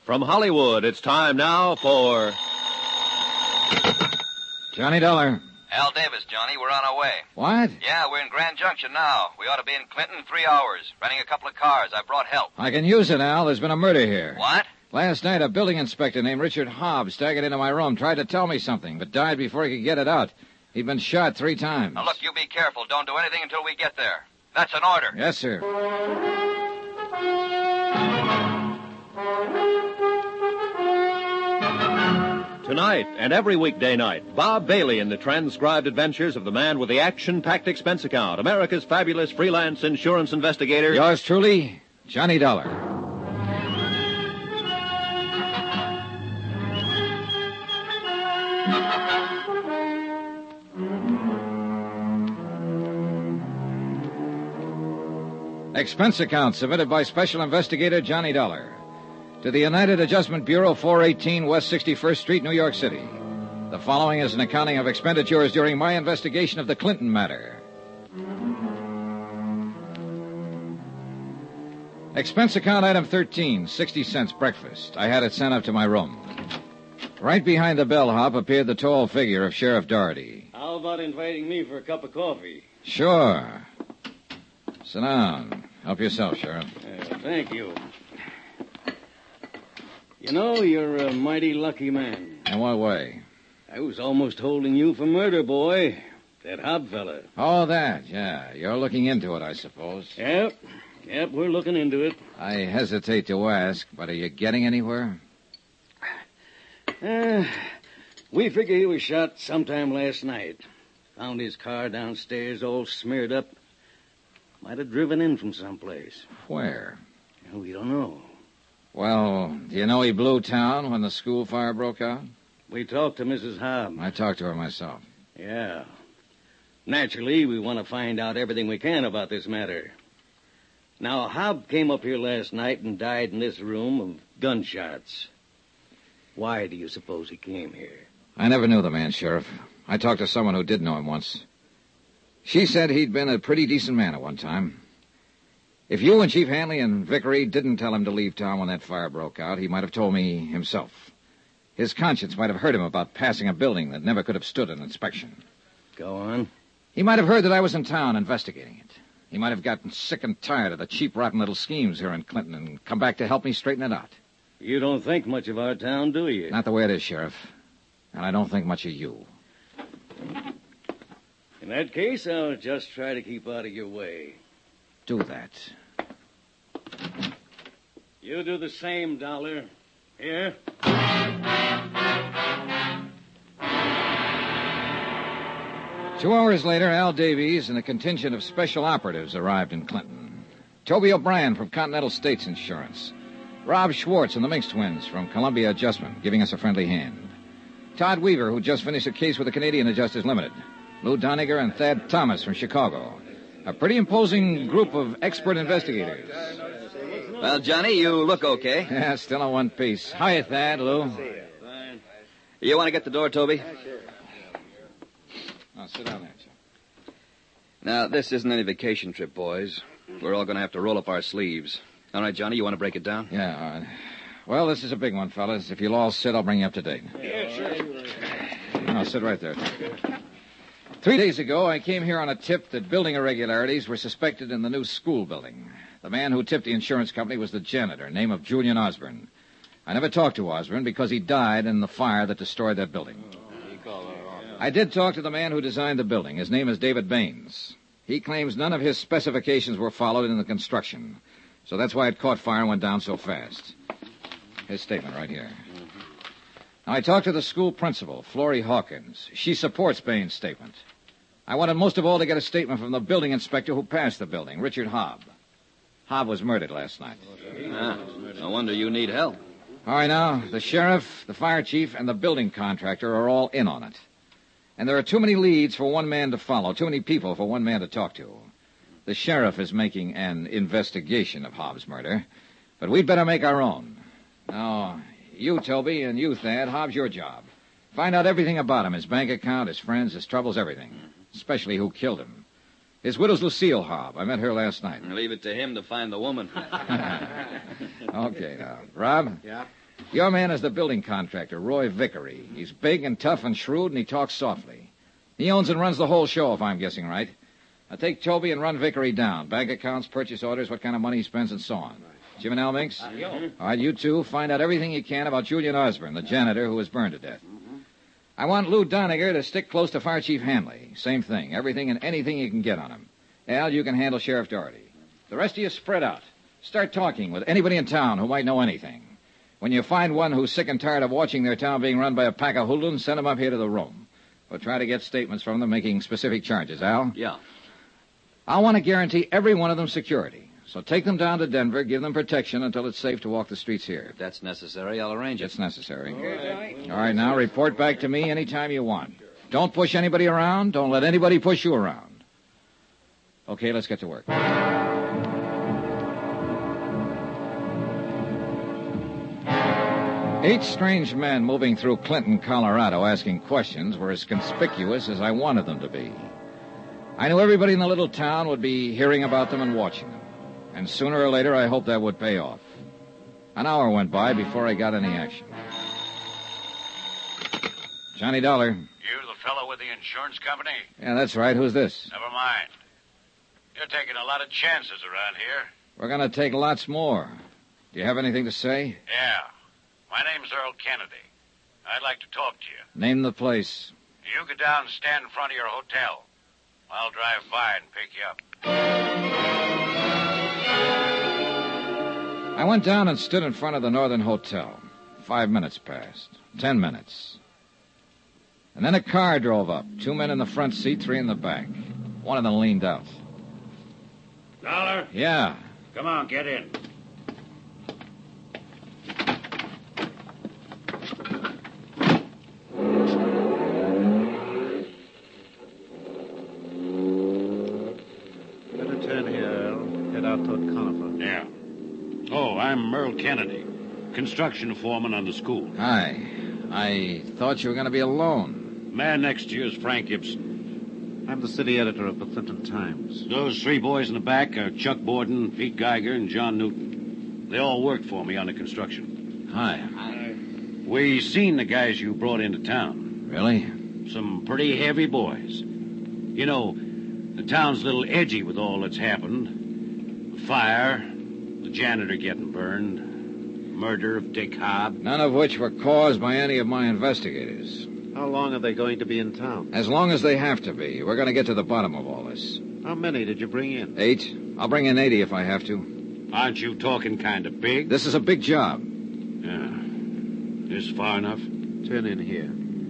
From Hollywood, it's time now for... Johnny Dollar. Al Davis, Johnny. We're on our way. What? Yeah, we're in Grand Junction now. We ought to be in Clinton in 3 hours. Renting a couple of cars. I brought help. I can use it, Al. There's been a murder here. What? Last night, a building inspector named Richard Hobbs staggered into my room, tried to tell me something, but died before he could get it out. He'd been shot 3 times. Now, look, you be careful. Don't do anything until we get there. That's an order. Yes, sir. Tonight and every weekday night, Bob Bailey in the transcribed adventures of the man with the action-packed expense account, America's fabulous freelance insurance investigator. Yours truly, Johnny Dollar. Expense account submitted by Special Investigator Johnny Dollar to the United Adjustment Bureau, 418 West 61st Street, New York City. The following is an accounting of expenditures during my investigation of the Clinton matter. Expense account item 13, 60 cents breakfast. I had it sent up to my room. Right behind the bellhop appeared the tall figure of Sheriff Doherty. How about inviting me for a cup of coffee? Sure. Sit down. Help yourself, Sheriff. Thank you. You know, you're a mighty lucky man. In what way? I was almost holding you for murder, boy. That Hobb fella. Oh, that, yeah. You're looking into it, I suppose. Yep, we're looking into it. I hesitate to ask, but are you getting anywhere? We figure he was shot sometime last night. Found his car downstairs all smeared up. Might have driven in from someplace. Where? We don't know. Well, do you know he blew town when the school fire broke out? We talked to Mrs. Hobb. I talked to her myself. Yeah. Naturally, we want to find out everything we can about this matter. Now, Hobb came up here last night and died in this room of gunshots. Why do you suppose he came here? I never knew the man, Sheriff. I talked to someone who did know him once. She said he'd been a pretty decent man at one time. If you and Chief Hanley and Vickery didn't tell him to leave town when that fire broke out, he might have told me himself. His conscience might have hurt him about passing a building that never could have stood an inspection. Go on. He might have heard that I was in town investigating it. He might have gotten sick and tired of the cheap, rotten little schemes here in Clinton and come back to help me straighten it out. You don't think much of our town, do you? Not the way it is, Sheriff. And I don't think much of you. In that case, I'll just try to keep out of your way. Do that. You do the same, Dollar. Here. 2 hours later, Al Davies and a contingent of special operatives arrived in Clinton. Toby O'Brien from Continental States Insurance. Rob Schwartz and the Minx twins from Columbia Adjustment, giving us a friendly hand. Todd Weaver, who just finished a case with the Canadian Adjusters Limited. Lou Doniger and Thad Thomas from Chicago. A pretty imposing group of expert investigators. Well, Johnny, you look okay. Yeah, still in one piece. Hiya, Thad, Lou. Fine. You want to get the door, Toby? Oh, sit down there, Chuck. Now, this isn't any vacation trip, boys. We're all going to have to roll up our sleeves. All right, Johnny, you want to break it down? Yeah, all right. Well, this is a big one, fellas. If you'll all sit, I'll bring you up to date. Yeah, sure. No, sit right there. 3 days ago, I came here on a tip that building irregularities were suspected in the new school building. The man who tipped the insurance company was the janitor, name of Julian Osborne. I never talked to Osborne because he died in the fire that destroyed that building. I did talk to the man who designed the building. His name is David Baines. He claims none of his specifications were followed in the construction. So that's why it caught fire and went down so fast. His statement right here. Now, I talked to the school principal, Florrie Hawkins. She supports Baines' statement. I wanted most of all to get a statement from the building inspector who passed the building, Richard Hobb. Hobb was murdered last night. No wonder you need help. All right, now, the sheriff, the fire chief, and the building contractor are all in on it. And there are too many leads for one man to follow, too many people for one man to talk to. The sheriff is making an investigation of Hobbs' murder, but we'd better make our own. Now, you, Toby, and you, Thad, Hobbs, your job. Find out everything about him, his bank account, his friends, his troubles, everything. Especially who killed him. His widow's Lucille Hobb. I met her last night. Leave it to him to find the woman. Okay, now. Rob? Yeah? Your man is the building contractor, Roy Vickery. He's big and tough and shrewd, and he talks softly. He owns and runs the whole show, if I'm guessing right. Now take Toby and run Vickery down. Bank accounts, purchase orders, what kind of money he spends, and so on. Jim and Al Minks? All right, you two, find out everything you can about Julian Osborne, the janitor who was burned to death. I want Lou Doniger to stick close to Fire Chief Hanley. Same thing. Everything and anything you can get on him. Al, you can handle Sheriff Doherty. The rest of you spread out. Start talking with anybody in town who might know anything. When you find one who's sick and tired of watching their town being run by a pack of hoodlums, send them up here to the room. We'll try to get statements from them making specific charges. Al? Yeah. I want to guarantee every one of them security. So take them down to Denver, give them protection until it's safe to walk the streets here. If that's necessary, I'll arrange it. It's necessary. All right, now report back to me anytime you want. Don't push anybody around. Don't let anybody push you around. Okay, let's get to work. 8 strange men moving through Clinton, Colorado, asking questions were as conspicuous as I wanted them to be. I knew everybody in the little town would be hearing about them and watching them. And sooner or later, I hoped that would pay off. An hour went by before I got any action. Johnny Dollar. You the fellow with the insurance company? Yeah, that's right. Who's this? Never mind. You're taking a lot of chances around here. We're going to take lots more. Do you have anything to say? Yeah. My name's Earl Kennedy. I'd like to talk to you. Name the place. You go down and stand in front of your hotel. I'll drive by and pick you up. I went down and stood in front of the Northern Hotel. 5 minutes passed. 10 minutes. And then a car drove up. 2 men in the front seat, 3 in the back. One of them leaned out. Dollar? Yeah. Come on, get in. Better turn here, Earl. Head out toward Conifer. Yeah. Oh, I'm Merle Kennedy, construction foreman on the school. Hi. I thought you were going to be alone. Man next to you is Frank Gibson. I'm the city editor of the Clinton Times. Those 3 boys in the back are Chuck Borden, Pete Geiger, and John Newton. They all worked for me on the construction. Hi. We seen the guys you brought into town. Really? Some pretty heavy boys. You know, the town's a little edgy with all that's happened. The fire, the janitor getting burned, murder of Dick Hobb. None of which were caused by any of my investigators. How long are they going to be in town? As long as they have to be. We're going to get to the bottom of all this. How many did you bring in? 8. I'll bring in 80 if I have to. Aren't you talking kind of big? This is a big job. Yeah. This far enough? Turn in here.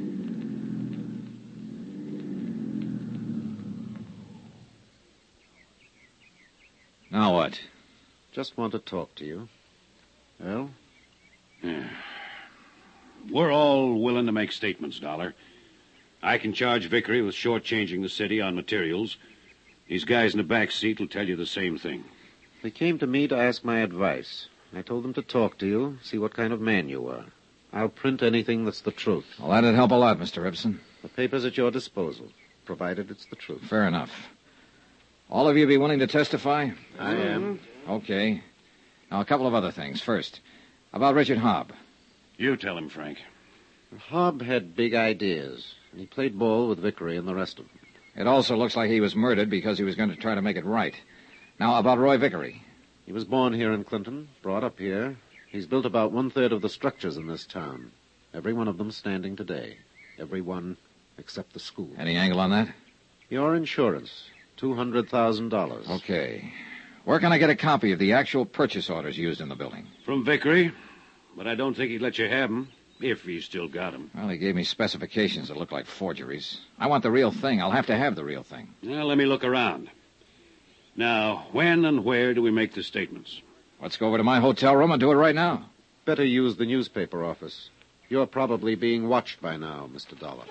Now what? Just want to talk to you. Earl? Yeah. We're all willing to make statements, Dollar. I can charge Vickery with shortchanging the city on materials. These guys in the back seat will tell you the same thing. They came to me to ask my advice. I told them to talk to you, see what kind of man you are. I'll print anything that's the truth. Well, that'd help a lot, Mr. Ibsen. The paper's at your disposal, provided it's the truth. Fair enough. All of you be willing to testify? I am. Okay. Now, a couple of other things. First, about Richard Hobb. You tell him, Frank. Hobb had big ideas, and he played ball with Vickery and the rest of them. It also looks like he was murdered because he was going to try to make it right. Now, about Roy Vickery. He was born here in Clinton, brought up here. He's built about 1/3 of the structures in this town. Every one of them standing today. Every one except the school. Any angle on that? Your insurance, $200,000. Okay. Where can I get a copy of the actual purchase orders used in the building? From Vickery, but I don't think he'd let you have them, if he's still got them. Well, he gave me specifications that look like forgeries. I want the real thing. I'll have to have the real thing. Well, let me look around. Now, when and where do we make the statements? Let's go over to my hotel room and do it right now. Better use the newspaper office. You're probably being watched by now, Mr. Dollar.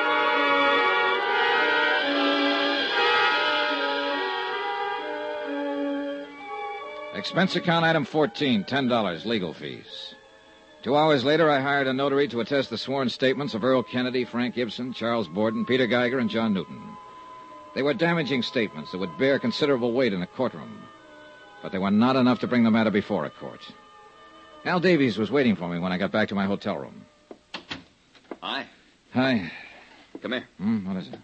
Expense account item 14, $10, legal fees. 2 hours later, I hired a notary to attest the sworn statements of Earl Kennedy, Frank Gibson, Charles Borden, Peter Geiger, and John Newton. They were damaging statements that would bear considerable weight in a courtroom, but they were not enough to bring the matter before a court. Al Davies was waiting for me when I got back to my hotel room. Hi. Hi. Come here. What is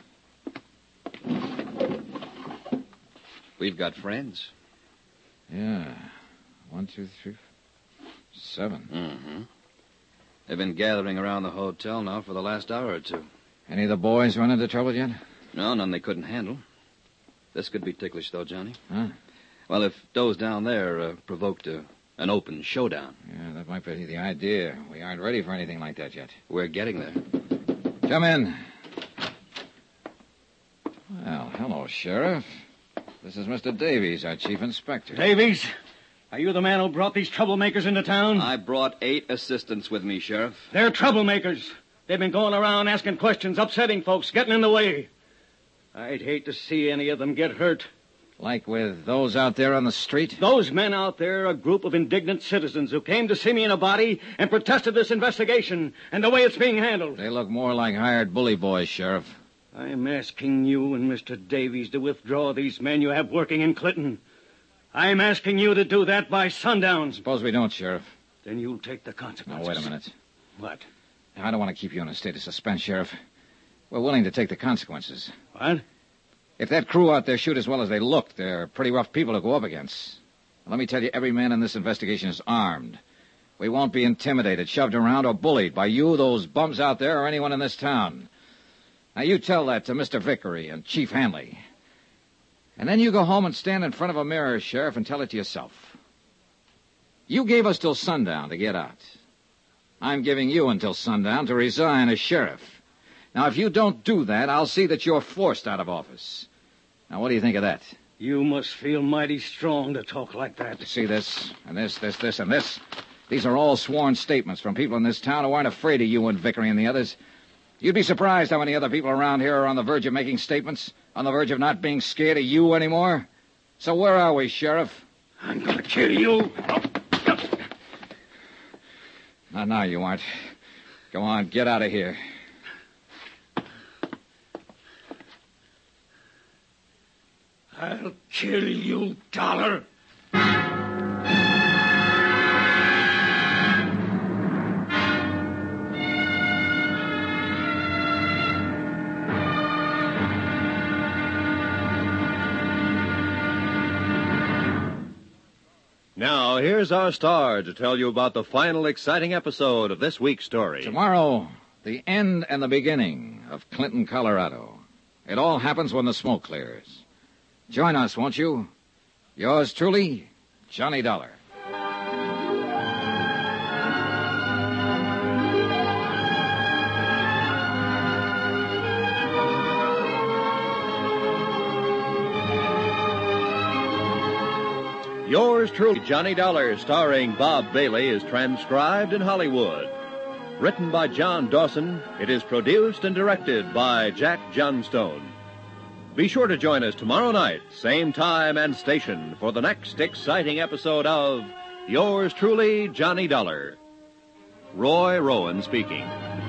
it? We've got friends. Yeah. 1, 2, 3, 7. Mm-hmm. They've been gathering around the hotel now for the last hour or two. Any of the boys run into trouble yet? No, none they couldn't handle. This could be ticklish, though, Johnny. Huh? Well, if those down there provoked an open showdown. Yeah, that might be the idea. We aren't ready for anything like that yet. We're getting there. Come in. Well, hello, Sheriff. This is Mr. Davies, our chief inspector. Davies, are you the man who brought these troublemakers into town? I brought 8 assistants with me, Sheriff. They're troublemakers. They've been going around asking questions, upsetting folks, getting in the way. I'd hate to see any of them get hurt. Like with those out there on the street? Those men out there are a group of indignant citizens who came to see me in a body and protested this investigation and the way it's being handled. They look more like hired bully boys, Sheriff. I'm asking you and Mr. Davies to withdraw these men you have working in Clinton. I'm asking you to do that by sundown. Suppose we don't, Sheriff. Then you'll take the consequences. Now, wait a minute. What? I don't want to keep you in a state of suspense, Sheriff. We're willing to take the consequences. What? If that crew out there shoot as well as they look, they're pretty rough people to go up against. Let me tell you, every man in this investigation is armed. We won't be intimidated, shoved around, or bullied by you, those bums out there, or anyone in this town. Now, you tell that to Mr. Vickery and Chief Hanley. And then you go home and stand in front of a mirror, Sheriff, and tell it to yourself. You gave us till sundown to get out. I'm giving you until sundown to resign as sheriff. Now, if you don't do that, I'll see that you're forced out of office. Now, what do you think of that? You must feel mighty strong to talk like that. See this, and this, and this? These are all sworn statements from people in this town who aren't afraid of you and Vickery and the others. You'd be surprised how many other people around here are on the verge of making statements, on the verge of not being scared of you anymore. So where are we, Sheriff? I'm going to kill you. Not now, you aren't. Go on, get out of here. I'll kill you, Dollar. Now, here's our star to tell you about the final exciting episode of this week's story. Tomorrow, the end and the beginning of Clinton, Colorado. It all happens when the smoke clears. Join us, won't you? Yours truly, Johnny Dollar. Yours truly, Johnny Dollar, starring Bob Bailey, is transcribed in Hollywood. Written by John Dawson, it is produced and directed by Jack Johnstone. Be sure to join us tomorrow night, same time and station, for the next exciting episode of Yours truly, Johnny Dollar. Roy Rowan speaking.